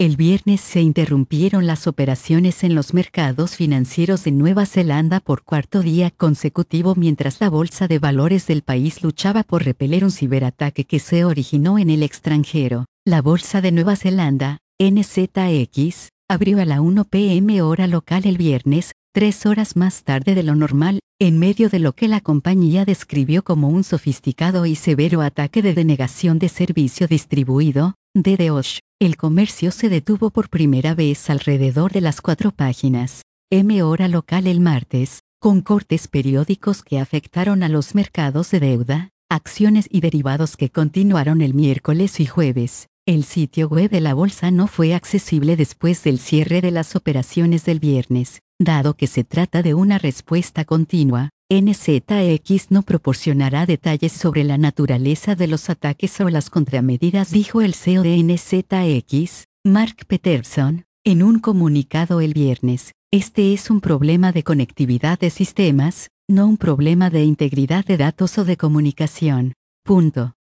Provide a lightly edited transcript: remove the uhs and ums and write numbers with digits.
El viernes se interrumpieron las operaciones en los mercados financieros de Nueva Zelanda por cuarto día consecutivo mientras la bolsa de valores del país luchaba por repeler un ciberataque que se originó en el extranjero. La bolsa de Nueva Zelanda, NZX, abrió a la 1 p.m. hora local el viernes, 3 horas más tarde de lo normal, en medio de lo que la compañía describió como un sofisticado y severo ataque de denegación de servicio distribuido, DDoS. El comercio se detuvo por primera vez alrededor de las 4 páginas m hora local el martes, con cortes periódicos que afectaron a los mercados de deuda, acciones y derivados que continuaron el miércoles y jueves. El sitio web de la bolsa no fue accesible después del cierre de las operaciones del viernes. Dado que se trata de una respuesta continua, NZX no proporcionará detalles sobre la naturaleza de los ataques o las contramedidas, dijo el CEO de NZX, Mark Peterson, en un comunicado el viernes. Este es un problema de conectividad de sistemas, no un problema de integridad de datos o de comunicación. Punto.